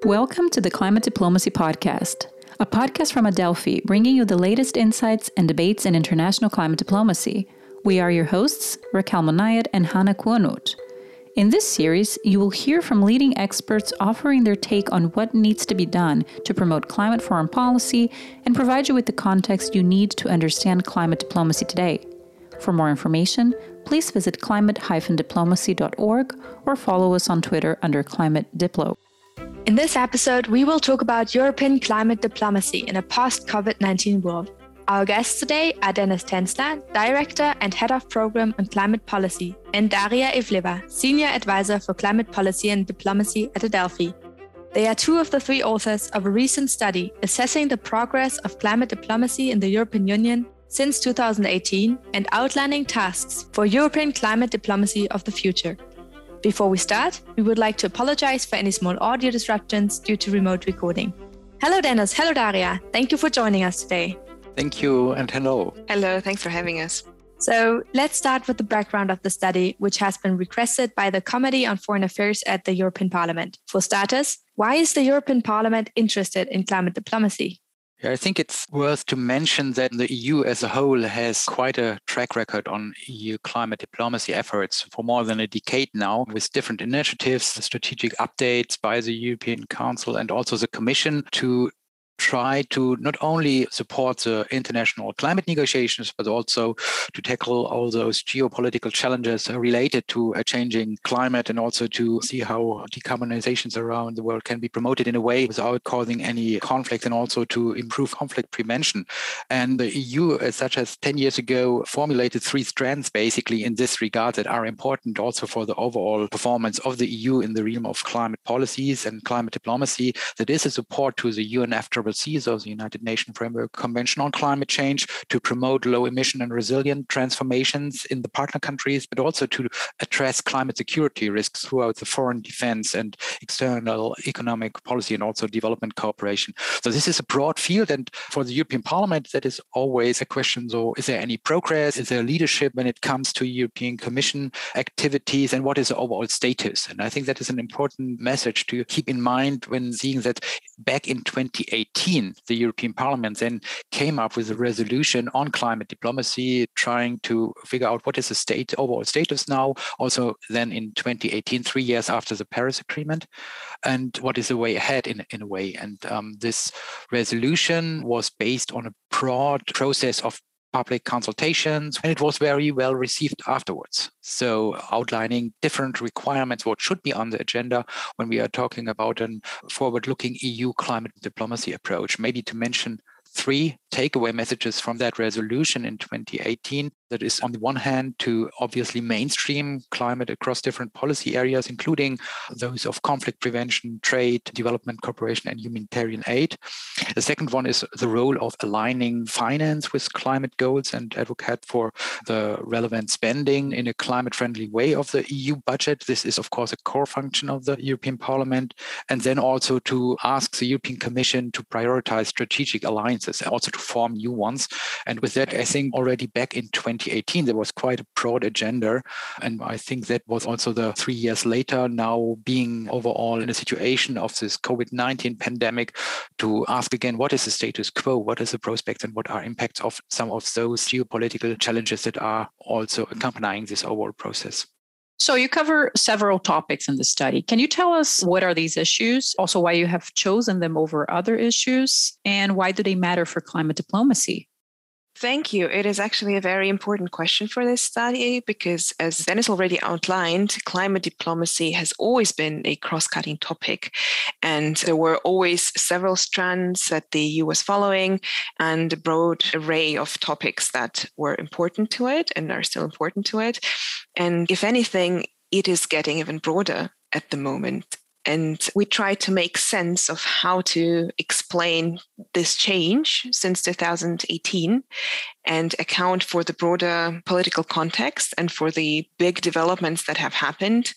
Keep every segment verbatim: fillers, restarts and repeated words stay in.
Welcome to the Climate Diplomacy Podcast, a podcast from Adelphi, bringing you the latest insights and debates in international climate diplomacy. We are your hosts, Raquel Monayed and Hannah Kuanut. In this series, you will hear from leading experts offering their take on what needs to be done to promote climate foreign policy and provide you with the context you need to understand climate diplomacy today. For more information, please visit climate dash diplomacy dot org or follow us on Twitter under Climate Diplo. In this episode, we will talk about European climate diplomacy in a post-COVID nineteen world. Our guests today are Dennis Tenzler, Director and Head of Program on Climate Policy, and Daria Ivleva, Senior Advisor for Climate Policy and Diplomacy at Adelphi. They are two of the three authors of a recent study assessing the progress of climate diplomacy in the European Union since two thousand eighteen and outlining tasks for European climate diplomacy of the future. Before we start, we would like to apologize for any small audio disruptions due to remote recording. Hello, Dennis. Hello, Daria. Thank you for joining us today. Thank you and hello. Hello, thanks for having us. So let's start with the background of the study, which has been requested by the Committee on Foreign Affairs at the European Parliament. For starters, why is the European Parliament interested in climate diplomacy? Yeah, I think it's worth to mention that the E U as a whole has quite a track record on E U climate diplomacy efforts for more than a decade now, with different initiatives, strategic updates by the European Council and also the Commission to try to not only support the international climate negotiations, but also to tackle all those geopolitical challenges related to a changing climate and also to see how decarbonizations around the world can be promoted in a way without causing any conflict and also to improve conflict prevention. And the E U, as such as ten years ago, formulated three strands basically in this regard that are important also for the overall performance of the E U in the realm of climate policies and climate diplomacy. That is a support to the U N F C C C, so the United Nations Framework Convention on Climate Change, to promote low emission and resilient transformations in the partner countries, but also to address climate security risks throughout the foreign defense and external economic policy and also development cooperation. So this is a broad field, and for the European Parliament, that is always a question. So is there any progress? Is there leadership when it comes to European Commission activities, and what is the overall status? And I think that is an important message to keep in mind when seeing that back in twenty eighteen, the European Parliament then came up with a resolution on climate diplomacy, trying to figure out what is the state overall status now, also then in twenty eighteen, three years after the Paris Agreement, and what is the way ahead in, in a way. And um, this resolution was based on a broad process of public consultations, and it was very well received afterwards. So outlining different requirements, what should be on the agenda when we are talking about a forward-looking E U climate diplomacy approach. Maybe to mention three takeaway messages from that resolution in twenty eighteen. That is, on the one hand, to obviously mainstream climate across different policy areas, including those of conflict prevention, trade, development cooperation, and humanitarian aid. The second one is the role of aligning finance with climate goals and advocate for the relevant spending in a climate-friendly way of the E U budget. This is, of course, a core function of the European Parliament. And then also to ask the European Commission to prioritize strategic alliances and also to form new ones. And with that, I think already back in twenty eighteen, there was quite a broad agenda. And I think that was also the three years later, now being overall in a situation of this COVID nineteen pandemic, to ask again, what is the status quo? What is the prospects and what are impacts of some of those geopolitical challenges that are also accompanying this overall process? So you cover several topics in the study. Can you tell us what are these issues? Also, why you have chosen them over other issues, and why do they matter for climate diplomacy? Thank you. It is actually a very important question for this study because, as Dennis already outlined, climate diplomacy has always been a cross-cutting topic. And there were always several strands that the E U was following and a broad array of topics that were important to it and are still important to it. And if anything, it is getting even broader at the moment. And we try to make sense of how to explain this change since two thousand eighteen and account for the broader political context and for the big developments that have happened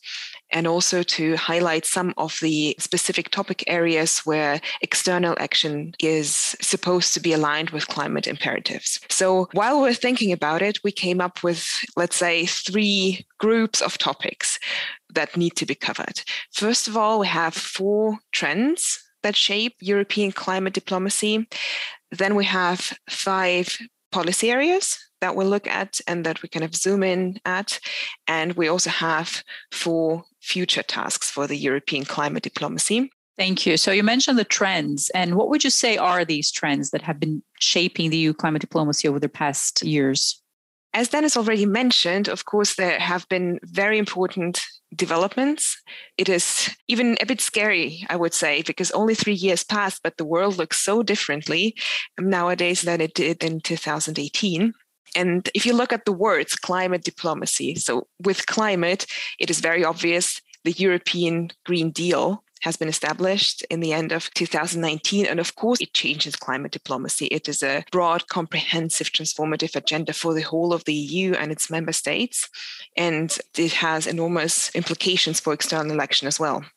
and also to highlight some of the specific topic areas where external action is supposed to be aligned with climate imperatives. So while we're thinking about it, we came up with, let's say, three groups of topics that need to be covered. First of all, we have four trends that shape European climate diplomacy. Then we have five policy areas that we'll look at and that we kind of zoom in at. And we also have four future tasks for the European climate diplomacy. Thank you. So you mentioned the trends. And what would you say are these trends that have been shaping the E U climate diplomacy over the past years? As Dennis already mentioned, of course, there have been very important developments. It is even a bit scary, I would say, because only three years passed, but the world looks so differently nowadays than it did in two thousand eighteen. And if you look at the words climate diplomacy, so with climate, it is very obvious the European Green Deal has been established in the end of two thousand nineteen. And of course, it changes climate diplomacy. It is a broad, comprehensive, transformative agenda for the whole of the E U and its member states. And it has enormous implications for external action as well.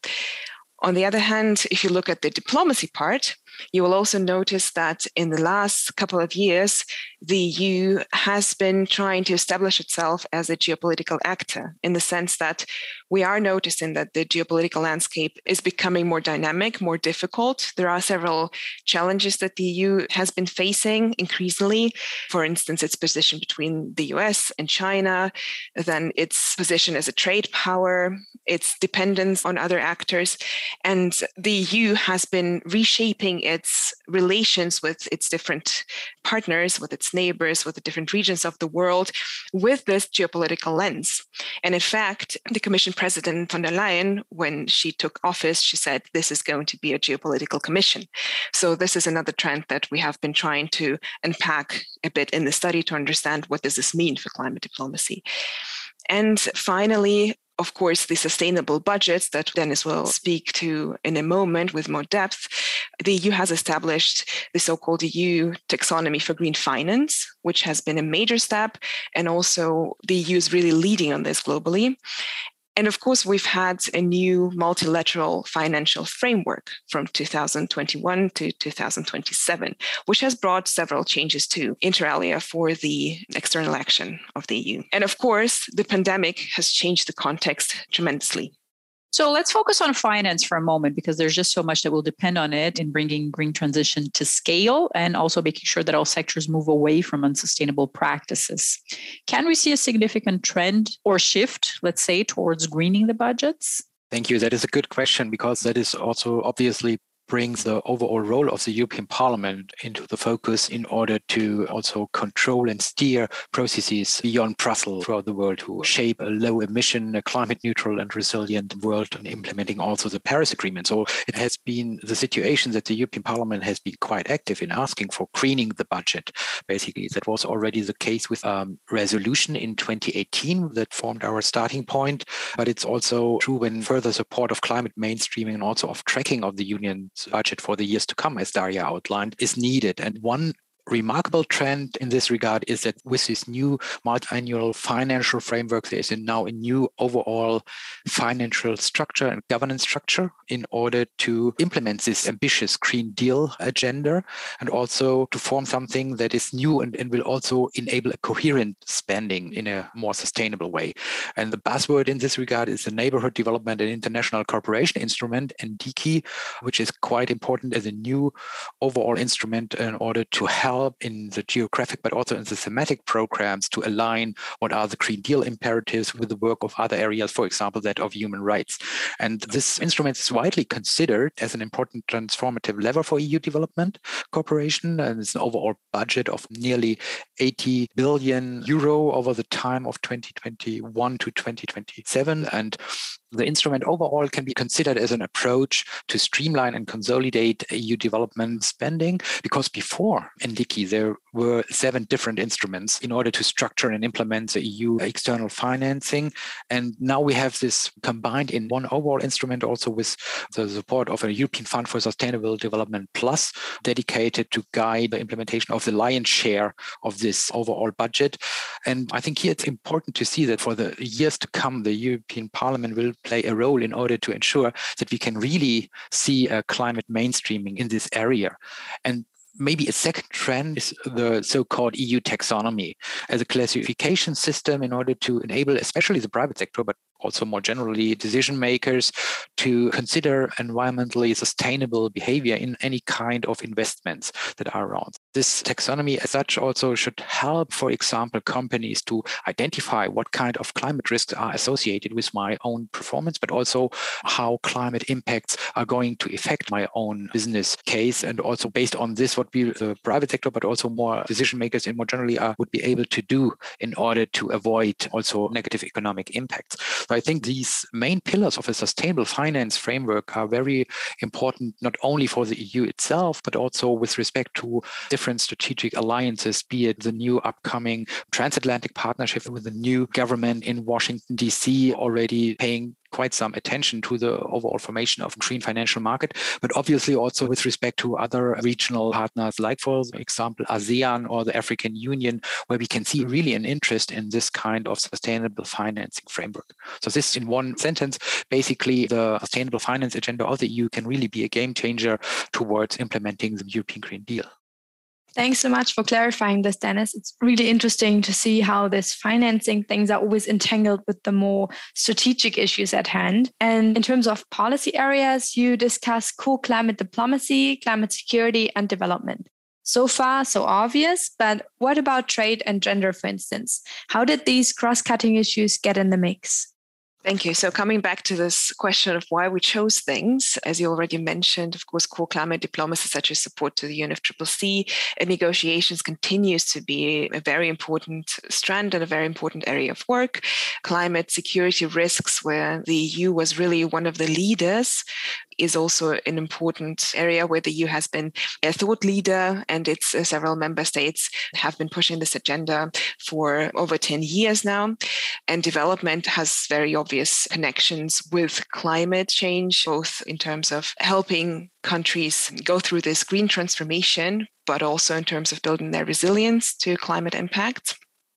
On the other hand, if you look at the diplomacy part, you will also notice that in the last couple of years, the E U has been trying to establish itself as a geopolitical actor, in the sense that we are noticing that the geopolitical landscape is becoming more dynamic, more difficult. There are several challenges that the E U has been facing increasingly. For instance, its position between the U S and China, then its position as a trade power, its dependence on other actors. And the E U has been reshaping its relations with its different partners, with its neighbors, with the different regions of the world, with this geopolitical lens. And in fact, the Commission President von der Leyen, when she took office, she said, this is going to be a geopolitical commission. So this is another trend that we have been trying to unpack a bit in the study to understand what does this mean for climate diplomacy. And finally, of course, the sustainable budgets that Dennis will speak to in a moment with more depth. The E U has established the so-called E U taxonomy for green finance, which has been a major step. And also the E U is really leading on this globally. And of course, we've had a new multilateral financial framework from two thousand twenty-one to two thousand twenty-seven, which has brought several changes to inter alia for the external action of the E U. And of course, the pandemic has changed the context tremendously. So let's focus on finance for a moment, because there's just so much that will depend on it in bringing green transition to scale and also making sure that all sectors move away from unsustainable practices. Can we see a significant trend or shift, let's say, towards greening the budgets? Thank you. That is a good question, because that is also obviously brings the overall role of the European Parliament into the focus in order to also control and steer processes beyond Brussels throughout the world to shape a low emission, a climate neutral and resilient world, and implementing also the Paris Agreement. So it has been the situation that the European Parliament has been quite active in asking for greening the budget. Basically, that was already the case with a um, resolution in twenty eighteen that formed our starting point. But it's also true when further support of climate mainstreaming and also of tracking of the Union's budget for the years to come, as Daria outlined, is needed. And one remarkable trend in this regard is that with this new multi-annual financial framework, there is now a new overall financial structure and governance structure in order to implement this ambitious Green Deal agenda, and also to form something that is new and, and will also enable a coherent spending in a more sustainable way. And the buzzword in this regard is the Neighborhood Development and International Cooperation Instrument, N D C I, which is quite important as a new overall instrument in order to help in the geographic, but also in the thematic programs to align what are the Green Deal imperatives with the work of other areas, for example, that of human rights. And this instrument is widely considered as an important transformative lever for E U development cooperation. And it's an overall budget of nearly eighty billion euro over the time of twenty twenty-one to twenty twenty-seven. And the instrument overall can be considered as an approach to streamline and consolidate E U development spending, because before N D C I, there were seven different instruments in order to structure and implement the E U external financing. And now we have this combined in one overall instrument, also with the support of a European Fund for Sustainable Development Plus, dedicated to guide the implementation of the lion's share of this overall budget. And I think here it's important to see that for the years to come, the European Parliament will play a role in order to ensure that we can really see a climate mainstreaming in this area. And maybe a second trend is the so-called E U taxonomy as a classification system in order to enable especially the private sector, but also more generally decision makers, to consider environmentally sustainable behavior in any kind of investments that are around. This taxonomy as such also should help, for example, companies to identify what kind of climate risks are associated with my own performance, but also how climate impacts are going to affect my own business case. And also based on this, what we, the private sector, but also more decision makers and more generally are, would be able to do in order to avoid also negative economic impacts. So I think these main pillars of a sustainable finance framework are very important, not only for the E U itself, but also with respect to different strategic alliances, be it the new upcoming transatlantic partnership with the new government in Washington, D C, already paying quite some attention to the overall formation of green financial market, but obviously also with respect to other regional partners, like for example, ASEAN or the African Union, where we can see really an interest in this kind of sustainable financing framework. So this in one sentence, basically the sustainable finance agenda of the E U can really be a game changer towards implementing the European Green Deal. Thanks so much for clarifying this, Dennis. It's really interesting to see how this financing things are always entangled with the more strategic issues at hand. And in terms of policy areas, you discuss core climate diplomacy, climate security, and development. So far, so obvious, but what about trade and gender, for instance? How did these cross-cutting issues get in the mix? Thank you. So coming back to this question of why we chose things, as you already mentioned, of course, core climate diplomacy, such as support to the U N F C C C and negotiations, continues to be a very important strand and a very important area of work. Climate security risks, where the E U was really one of the leaders, is also an important area where the E U has been a thought leader, and its uh, several member states have been pushing this agenda for over ten years now. And development has very obvious connections with climate change, both in terms of helping countries go through this green transformation, but also in terms of building their resilience to climate impacts.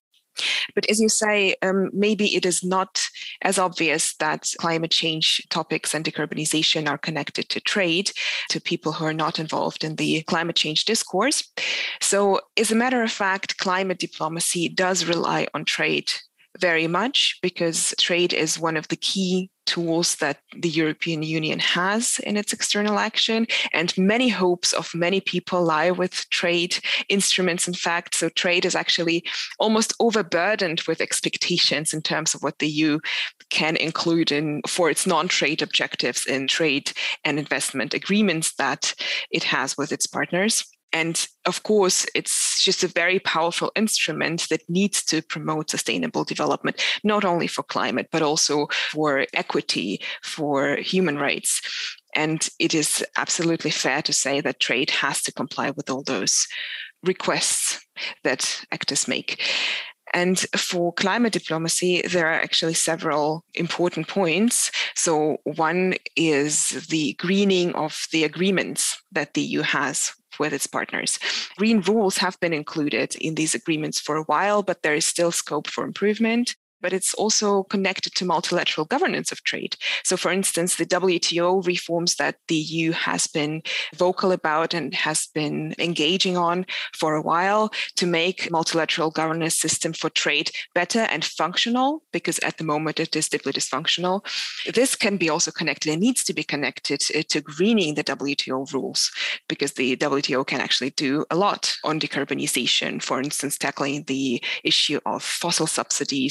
But as you say, um, maybe it is not as obvious that climate change topics and decarbonization are connected to trade, to people who are not involved in the climate change discourse. So as a matter of fact, climate diplomacy does rely on trade very much, because trade is one of the key tools that the European Union has in its external action. And many hopes of many people lie with trade instruments, in fact. So trade is actually almost overburdened with expectations in terms of what the E U can include in for its non-trade objectives in trade and investment agreements that it has with its partners. And of course, it's just a very powerful instrument that needs to promote sustainable development, not only for climate, but also for equity, for human rights. And it is absolutely fair to say that trade has to comply with all those requests that actors make. And for climate diplomacy, there are actually several important points. So one is the greening of the agreements that the E U has with its partners. Green rules have been included in these agreements for a while, but there is still scope for improvement. But it's also connected to multilateral governance of trade. So for instance, the W T O reforms that the E U has been vocal about and has been engaging on for a while to make multilateral governance system for trade better and functional, because at the moment it is deeply dysfunctional. This can be also connected and needs to be connected to greening the W T O rules, because the W T O can actually do a lot on decarbonization, for instance, tackling the issue of fossil subsidies,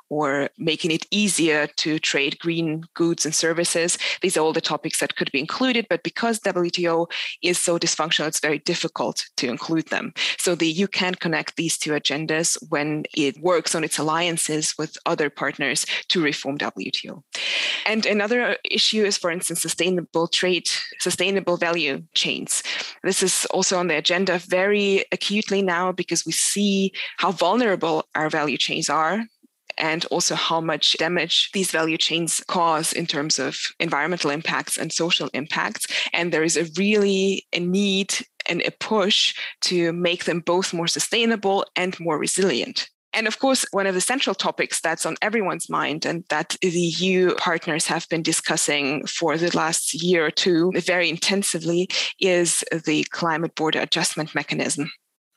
or making it easier to trade green goods and services. These are all the topics that could be included, but because W T O is so dysfunctional, it's very difficult to include them. So the E U can connect these two agendas when it works on its alliances with other partners to reform W T O. And another issue is, for instance, sustainable trade, sustainable value chains. This is also on the agenda very acutely now because we see how vulnerable our value chains are and also how much damage these value chains cause in terms of environmental impacts and social impacts. And there is a really a need and a push to make them both more sustainable and more resilient. And of course, one of the central topics that's on everyone's mind and that the E U partners have been discussing for the last year or two very intensively is the climate border adjustment mechanism.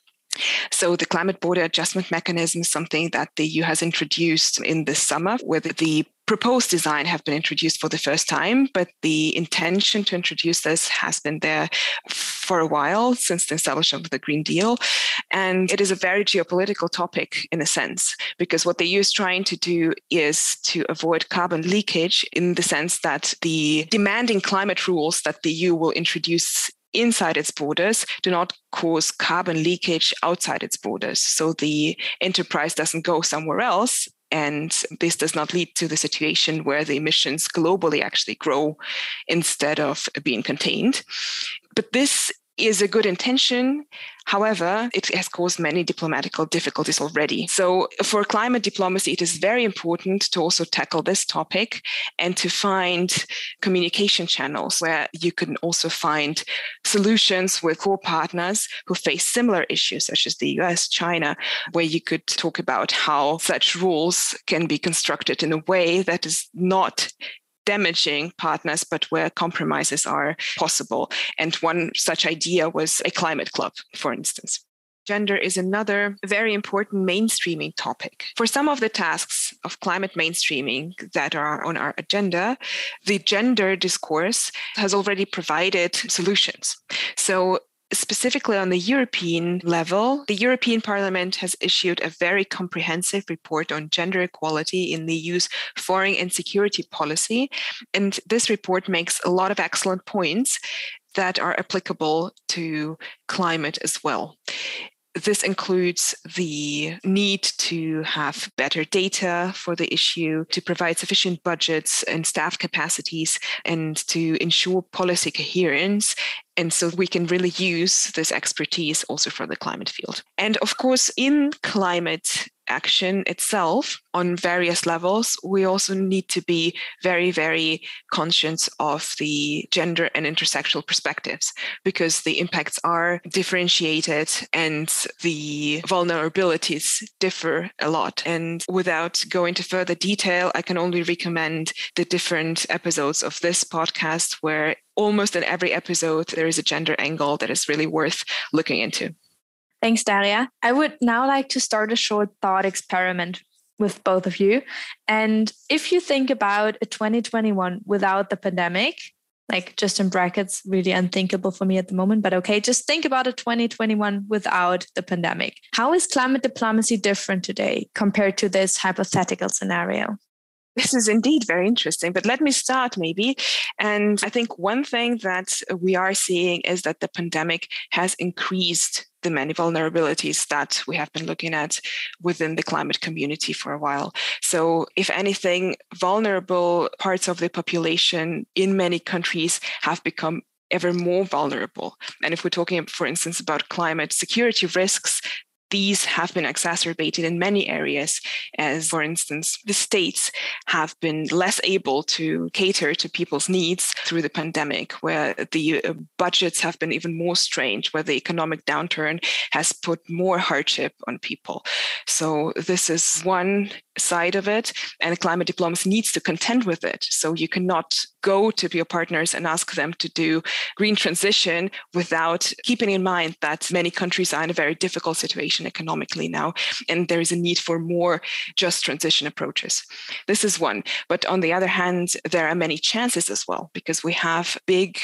So the climate border adjustment mechanism is something that the E U has introduced in this summer, where the proposed design have been introduced for the first time, but the intention to introduce this has been there for a while, since the establishment of the Green Deal. And it is a very geopolitical topic in a sense, because what the E U is trying to do is to avoid carbon leakage in the sense that the demanding climate rules that the E U will introduce inside its borders do not cause carbon leakage outside its borders. So the enterprise doesn't go somewhere else. And this does not lead to the situation where the emissions globally actually grow instead of being contained. But this is a good intention. However, it has caused many diplomatical difficulties already. So for climate diplomacy, it is very important to also tackle this topic and to find communication channels where you can also find solutions with core partners who face similar issues, such as the U S, China, where you could talk about how such rules can be constructed in a way that is not damaging partners, but where compromises are possible. And one such idea was a climate club, for instance. Gender is another very important mainstreaming topic. For some of the tasks of climate mainstreaming that are on our agenda, the gender discourse has already provided solutions. So specifically on the European level, the European Parliament has issued a very comprehensive report on gender equality in the E U's foreign and security policy. And this report makes a lot of excellent points that are applicable to climate as well. This includes the need to have better data for the issue, to provide sufficient budgets and staff capacities, and to ensure policy coherence. And so we can really use this expertise also for the climate field. And of course, in climate action itself, on various levels, we also need to be very, very conscious of the gender and intersectional perspectives, because the impacts are differentiated and the vulnerabilities differ a lot. And without going into further detail, I can only recommend the different episodes of this podcast where almost in every episode, there is a gender angle that is really worth looking into. Thanks, Daria. I would now like to start a short thought experiment with both of you. And if you think about a twenty twenty-one without the pandemic, like just in brackets, really unthinkable for me at the moment, but okay, just think about a twenty twenty-one without the pandemic. How is climate diplomacy different today compared to this hypothetical scenario? This is indeed very interesting, but let me start maybe. And I think one thing that we are seeing is that the pandemic has increased the many vulnerabilities that we have been looking at within the climate community for a while. So if anything, vulnerable parts of the population in many countries have become ever more vulnerable. And if we're talking, for instance, about climate security risks, these have been exacerbated in many areas, as, for instance, the states have been less able to cater to people's needs through the pandemic, where the budgets have been even more strained, where the economic downturn has put more hardship on people. So this is one side of it, and climate diplomacy needs to contend with it. So you cannot go to your partners and ask them to do green transition without keeping in mind that many countries are in a very difficult situation economically now, and there is a need for more just transition approaches. This is one. But on the other hand, there are many chances as well, because we have big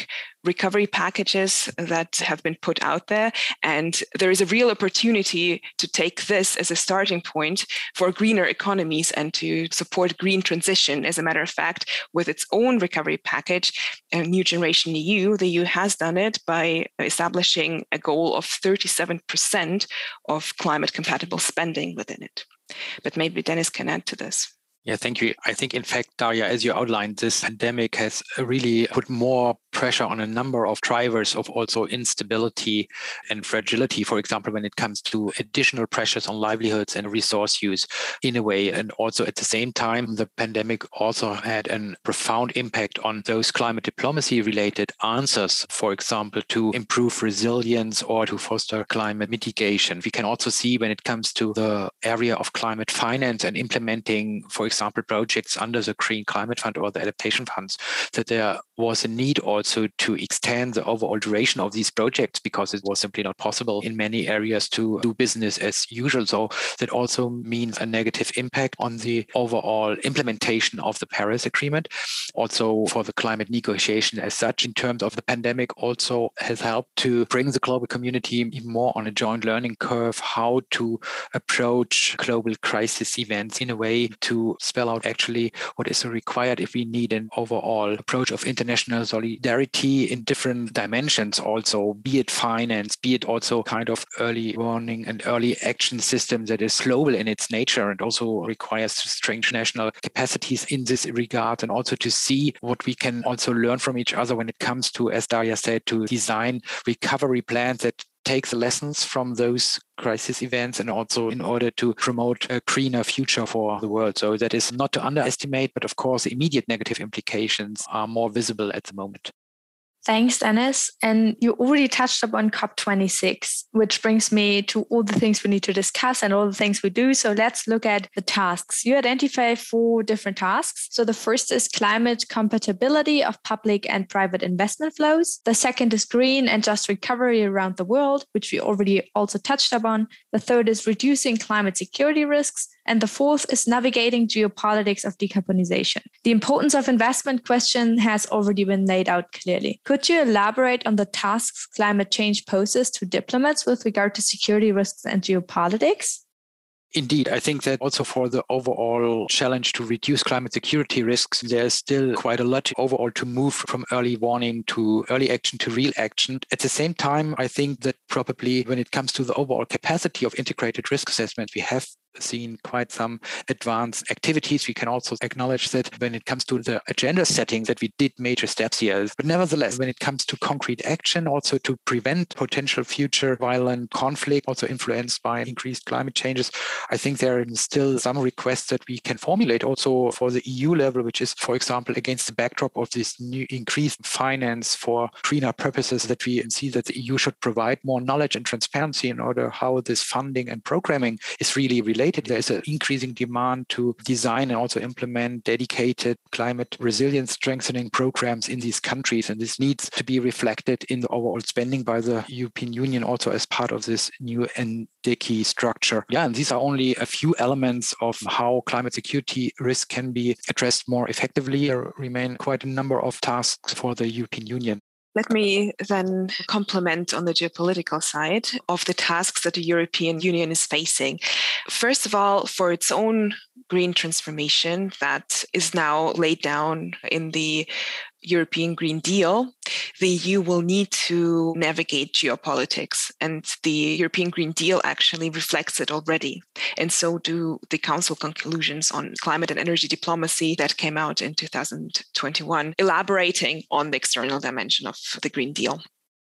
recovery packages that have been put out there. And there is a real opportunity to take this as a starting point for greener economies and to support green transition. As a matter of fact, with its own recovery package, a New Generation E U, the E U has done it by establishing a goal of thirty-seven percent of climate compatible spending within it. But maybe Dennis can add to this. Yeah, thank you. I think, in fact, Daria, as you outlined, this pandemic has really put more pressure on a number of drivers of also instability and fragility, for example, when it comes to additional pressures on livelihoods and resource use in a way. And also at the same time, the pandemic also had a profound impact on those climate diplomacy related answers, for example, to improve resilience or to foster climate mitigation. We can also see when it comes to the area of climate finance and implementing, for example, example, projects under the Green Climate Fund or the adaptation funds, that there was a need also to extend the overall duration of these projects because it was simply not possible in many areas to do business as usual. So that also means a negative impact on the overall implementation of the Paris Agreement. Also for the climate negotiation as such, in terms of the pandemic, also has helped to bring the global community even more on a joint learning curve, how to approach global crisis events in a way to spell out actually what is required if we need an overall approach of international solidarity in different dimensions also, be it finance, be it also kind of early warning and early action system that is global in its nature and also requires to strengthen national capacities in this regard, and also to see what we can also learn from each other when it comes to, as Daria said, to design recovery plans that take the lessons from those crisis events and also in order to promote a greener future for the world. So that is not to underestimate, but of course, immediate negative implications are more visible at the moment. Thanks, Dennis. And you already touched upon COP twenty-six, which brings me to all the things we need to discuss and all the things we do. So let's look at the tasks. You identify four different tasks. So the first is climate compatibility of public and private investment flows. The second is green and just recovery around the world, which we already also touched upon. The third is reducing climate security risks. And the fourth is navigating geopolitics of decarbonization. The importance of investment question has already been laid out clearly. Could you elaborate on the tasks climate change poses to diplomats with regard to security risks and geopolitics? Indeed, I think that also for the overall challenge to reduce climate security risks, there's still quite a lot overall to move from early warning to early action to real action. At the same time, I think that probably when it comes to the overall capacity of integrated risk assessment, we have seen quite some advanced activities. We can also acknowledge that when it comes to the agenda setting that we did major steps here. But nevertheless, when it comes to concrete action, also to prevent potential future violent conflict, also influenced by increased climate changes, I think there are still some requests that we can formulate also for the E U level, which is, for example, against the backdrop of this new increased finance for greener purposes, that we see that the E U should provide more knowledge and transparency in order how this funding and programming is really related. There is an increasing demand to design and also implement dedicated climate resilience strengthening programs in these countries. And this needs to be reflected in the overall spending by the European Union also as part of this new N D C I structure. Yeah, and these are only a few elements of how climate security risk can be addressed more effectively. There remain quite a number of tasks for the European Union. Let me then comment on the geopolitical side of the tasks that the European Union is facing. First of all, for its own green transformation that is now laid down in the European Green Deal, the E U will need to navigate geopolitics, and the European Green Deal actually reflects it already. And so do the Council conclusions on climate and energy diplomacy that came out in two thousand twenty-one, elaborating on the external dimension of the Green Deal.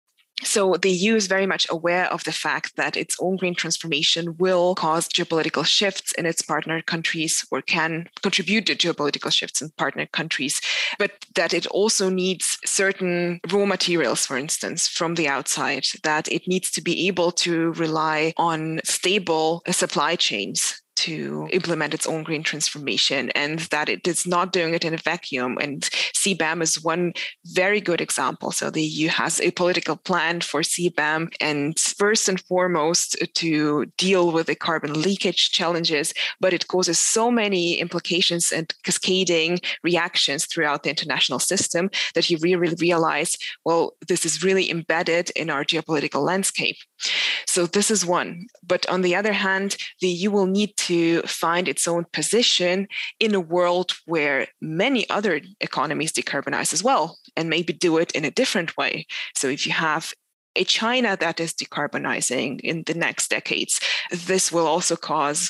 So the E U is very much aware of the fact that its own green transformation will cause geopolitical shifts in its partner countries, or can contribute to geopolitical shifts in partner countries, but that it also needs certain raw materials, for instance, from the outside, that it needs to be able to rely on stable supply chains to implement its own green transformation, and that it is not doing it in a vacuum. And C BAM is one very good example. So the E U has a political plan for C BAM, and first and foremost to deal with the carbon leakage challenges, but it causes so many implications and cascading reactions throughout the international system that you really realize, well, this is really embedded in our geopolitical landscape. So this is one. But on the other hand, the E U will need to find its own position in a world where many other economies decarbonize as well, and maybe do it in a different way. So if you have a China that is decarbonizing in the next decades, this will also cause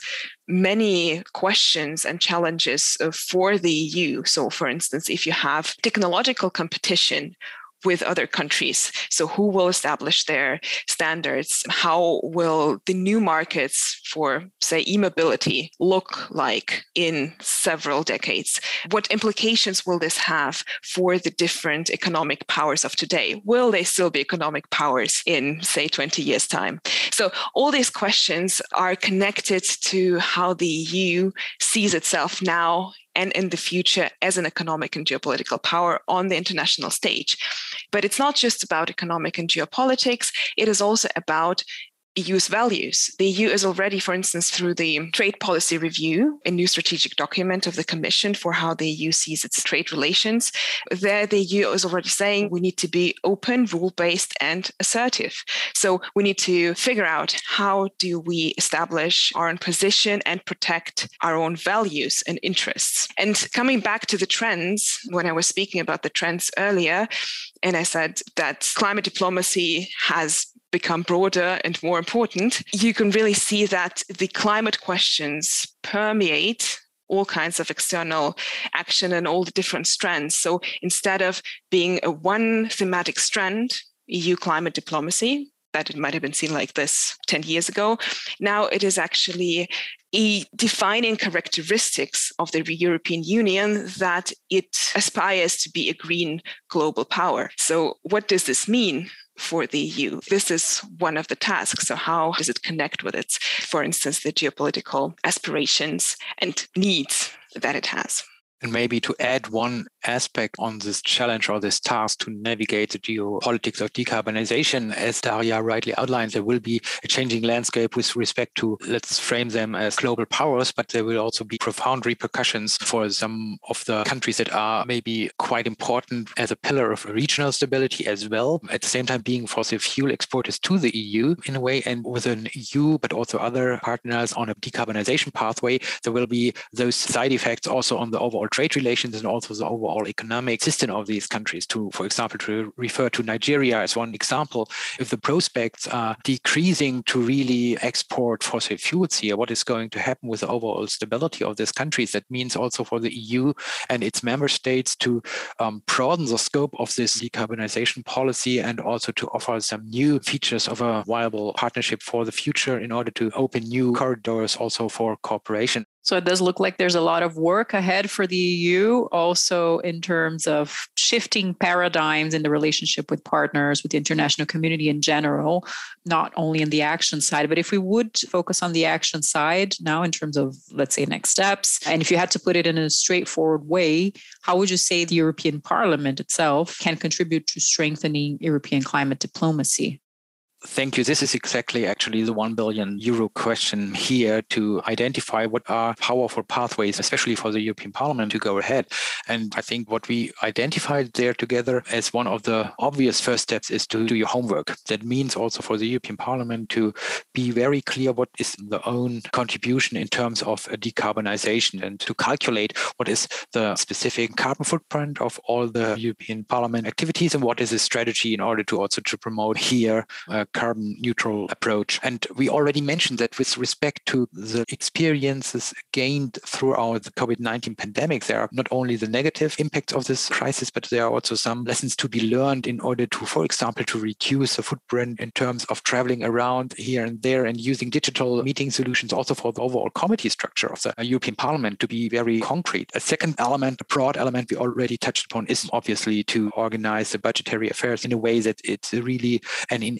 many questions and challenges for the E U. So for instance, if you have technological competition with other countries. So who will establish their standards? How will the new markets for, say, e-mobility look like in several decades? What implications will this have for the different economic powers of today? Will they still be economic powers in, say, twenty years' time? So all these questions are connected to how the E U sees itself now and in the future as an economic and geopolitical power on the international stage. But it's not just about economic and geopolitics, it is also about E U's values. The E U is already, for instance, through the trade policy review, a new strategic document of the Commission for how the E U sees its trade relations. There, the E U is already saying we need to be open, rule-based, and assertive. So we need to figure out how do we establish our own position and protect our own values and interests. And coming back to the trends, when I was speaking about the trends earlier, and I said that climate diplomacy has become broader and more important, you can really see that the climate questions permeate all kinds of external action and all the different strands. So instead of being a one thematic strand, E U climate diplomacy, that it might have been seen like this ten years ago, now it is actually a defining characteristics of the European Union that it aspires to be a green global power. So what does this mean for the E U? This is one of the tasks. So how does it connect with its, for instance, the geopolitical aspirations and needs that it has? And maybe to add one aspect on this challenge or this task to navigate the geopolitics of decarbonization, as Daria rightly outlined, there will be a changing landscape with respect to, let's frame them as global powers, but there will also be profound repercussions for some of the countries that are maybe quite important as a pillar of regional stability as well. At the same time, being fossil fuel exporters to the E U in a way, and within E U, but also other partners on a decarbonization pathway, there will be those side effects also on the overall trade relations and also the overall economic system of these countries. To, for example, to refer to Nigeria as one example, if the prospects are decreasing to really export fossil fuels here, what is going to happen with the overall stability of these countries? That means also for the E U and its member states to um, broaden the scope of this decarbonization policy and also to offer some new features of a viable partnership for the future in order to open new corridors also for cooperation. So it does look like there's a lot of work ahead for the E U, also in terms of shifting paradigms in the relationship with partners, with the international community in general, not only in the action side. But if we would focus on the action side now in terms of, let's say, next steps, and if you had to put it in a straightforward way, how would you say the European Parliament itself can contribute to strengthening European climate diplomacy? Thank you. This is exactly actually the one billion euro question here, to identify what are powerful pathways, especially for the European Parliament to go ahead. And I think what we identified there together as one of the obvious first steps is to do your homework. That means also for the European Parliament to be very clear what is the own contribution in terms of decarbonization and to calculate what is the specific carbon footprint of all the European Parliament activities and what is the strategy in order to also to promote here a carbon neutral approach. And we already mentioned that with respect to the experiences gained throughout the COVID nineteen pandemic, there are not only the negative impacts of this crisis, but there are also some lessons to be learned in order to, for example, to reduce the footprint in terms of traveling around here and there and using digital meeting solutions, also for the overall committee structure of the European Parliament to be very concrete. A second element, a broad element we already touched upon, is obviously to organize the budgetary affairs in a way that it's really an enabling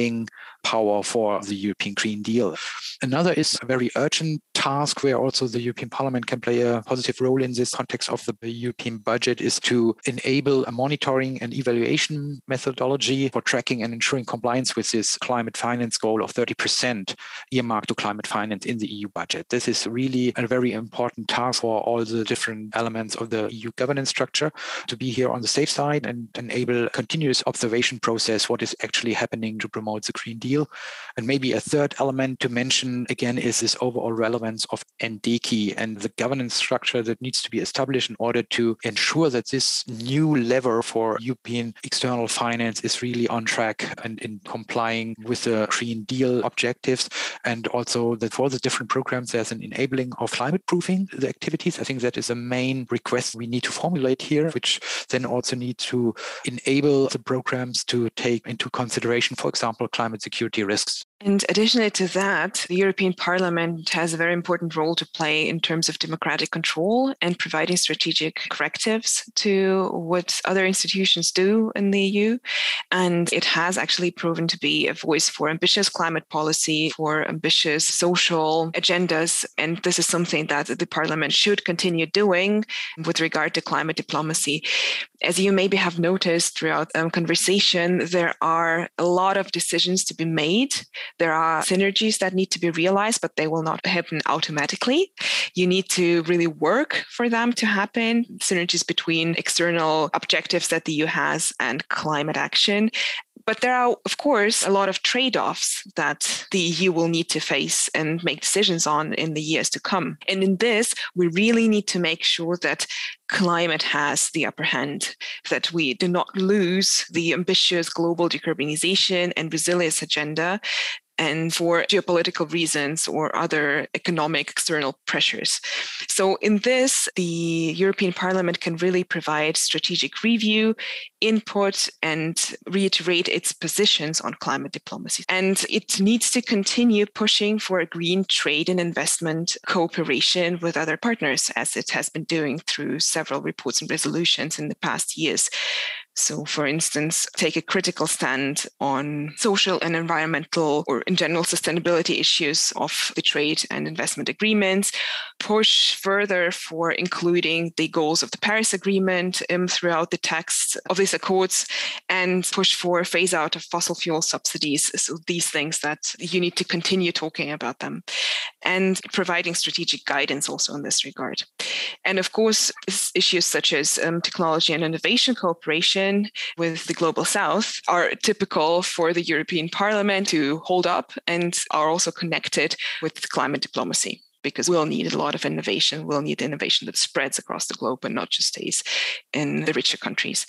enabling power for the European Green Deal. Another is a very urgent task where also the European Parliament can play a positive role in this context of the European budget is to enable a monitoring and evaluation methodology for tracking and ensuring compliance with this climate finance goal of thirty percent earmarked to climate finance in the E U budget. This is really a very important task for all the different elements of the E U governance structure to be here on the safe side and enable continuous observation process, what is actually happening to promote the Green Deal. And maybe a third element to mention again is this overall relevance of N D C and the governance structure that needs to be established in order to ensure that this new lever for European external finance is really on track and in complying with the Green Deal objectives. And also that for the different programs, there's an enabling of climate proofing the activities. I think that is a main request we need to formulate here, which then also need to enable the programs to take into consideration, for example, climate security risks. And additionally to that, the European Parliament has a very important role to play in terms of democratic control and providing strategic correctives to what other institutions do in the E U. And it has actually proven to be a voice for ambitious climate policy, for ambitious social agendas. And this is something that the Parliament should continue doing with regard to climate diplomacy. As you maybe have noticed throughout the conversation, there are a lot of decisions to be made. There are synergies that need to be realized, but they will not happen automatically. You need to really work for them to happen. Synergies between external objectives that the E U has and climate action. But there are, of course, a lot of trade-offs that the E U will need to face and make decisions on in the years to come. And in this, we really need to make sure that climate has the upper hand, that we do not lose the ambitious global decarbonization and resilience agenda, and for geopolitical reasons or other economic external pressures. So in this, the European Parliament can really provide strategic review, input, and reiterate its positions on climate diplomacy. And it needs to continue pushing for a green trade and investment cooperation with other partners, as it has been doing through several reports and resolutions in the past years. So, for instance, take a critical stand on social and environmental or in general sustainability issues of the trade and investment agreements, push further for including the goals of the Paris Agreement um, throughout the text of these accords, and push for phase out of fossil fuel subsidies. So these things that you need to continue talking about them, and providing strategic guidance also in this regard. And of course, issues such as um, technology and innovation cooperation with the Global South are typical for the European Parliament to hold up and are also connected with climate diplomacy, because we'll need a lot of innovation. We'll need innovation that spreads across the globe and not just stays in the richer countries.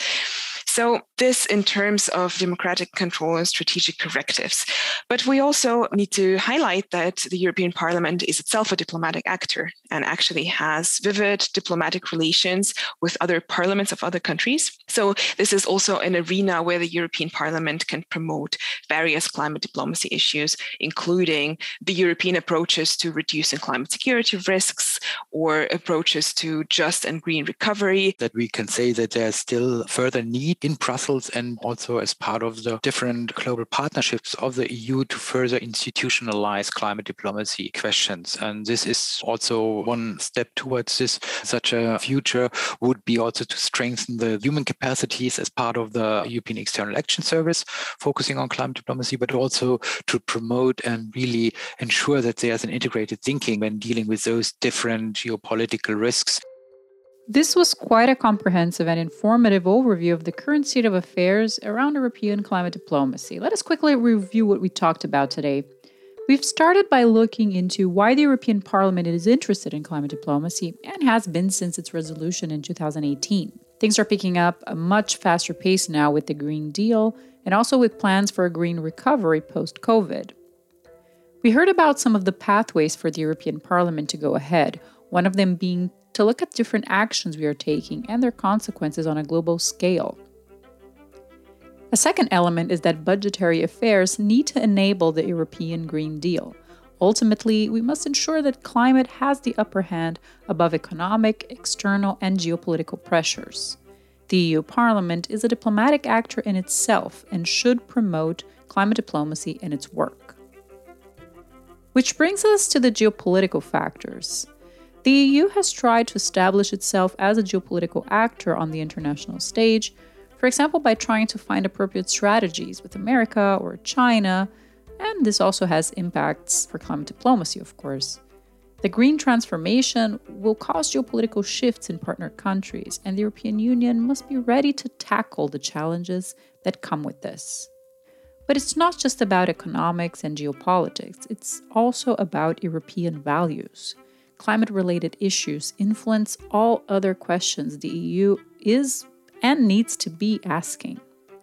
So this in terms of democratic control and strategic correctives. But we also need to highlight that the European Parliament is itself a diplomatic actor and actually has vivid diplomatic relations with other parliaments of other countries. So this is also an arena where the European Parliament can promote various climate diplomacy issues, including the European approaches to reducing climate security risks or approaches to just and green recovery. That we can say that there's still further need in Brussels and also as part of the different global partnerships of the E U to further institutionalize climate diplomacy questions. And this is also one step towards this. Such a future would be also to strengthen the human capacities as part of the European External Action Service, focusing on climate diplomacy, but also to promote and really ensure that there's an integrated thinking when dealing with those different geopolitical risks. This was quite a comprehensive and informative overview of the current state of affairs around European climate diplomacy. Let us quickly review what we talked about today. We've started by looking into why the European Parliament is interested in climate diplomacy and has been since its resolution in two thousand eighteen. Things are picking up a much faster pace now with the Green Deal and also with plans for a green recovery post-COVID. We heard about some of the pathways for the European Parliament to go ahead, one of them being to look at different actions we are taking and their consequences on a global scale. A second element is that budgetary affairs need to enable the European Green Deal. Ultimately, we must ensure that climate has the upper hand above economic, external, and geopolitical pressures. The E U Parliament is a diplomatic actor in itself and should promote climate diplomacy in its work. Which brings us to the geopolitical factors. The E U has tried to establish itself as a geopolitical actor on the international stage, for example, by trying to find appropriate strategies with America or China, and this also has impacts for climate diplomacy, of course. The green transformation will cause geopolitical shifts in partner countries, and the European Union must be ready to tackle the challenges that come with this. But it's not just about economics and geopolitics, it's also about European values. Climate-related issues influence all other questions the E U is and needs to be asking.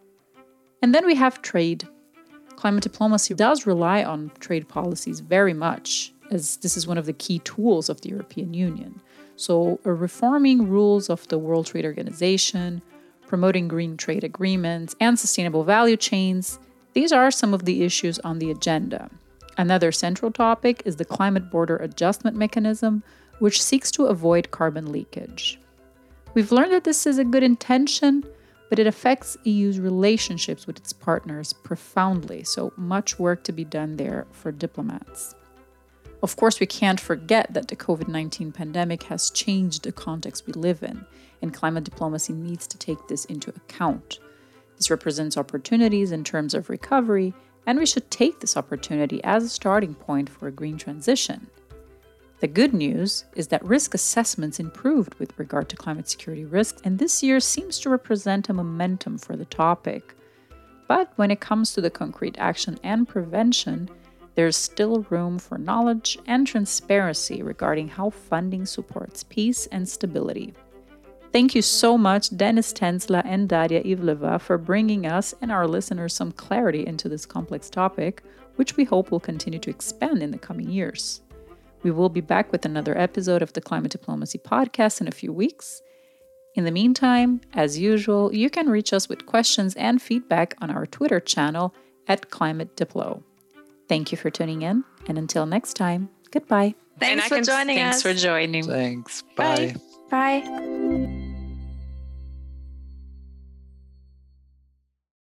And then we have trade. Climate diplomacy does rely on trade policies very much, as this is one of the key tools of the European Union. So, uh, reforming rules of the World Trade Organization, promoting green trade agreements, and sustainable value chains, these are some of the issues on the agenda. Another central topic is the Climate Border Adjustment Mechanism, which seeks to avoid carbon leakage. We've learned that this is a good intention, but it affects E U's relationships with its partners profoundly, so much work to be done there for diplomats. Of course, we can't forget that the covid nineteen pandemic has changed the context we live in, and climate diplomacy needs to take this into account. This represents opportunities in terms of recovery, and we should take this opportunity as a starting point for a green transition. The good news is that risk assessments improved with regard to climate security risks, and this year seems to represent a momentum for the topic. But when it comes to the concrete action and prevention, there's still room for knowledge and transparency regarding how funding supports peace and stability. Thank you so much, Dennis Tensla and Daria Ivleva, for bringing us and our listeners some clarity into this complex topic, which we hope will continue to expand in the coming years. We will be back with another episode of the Climate Diplomacy Podcast in a few weeks. In the meantime, as usual, you can reach us with questions and feedback on our Twitter channel at Climate Diplo. Thank you for tuning in, and until next time, goodbye. Thanks for joining Thanks us. for joining. Thanks. Bye. Bye.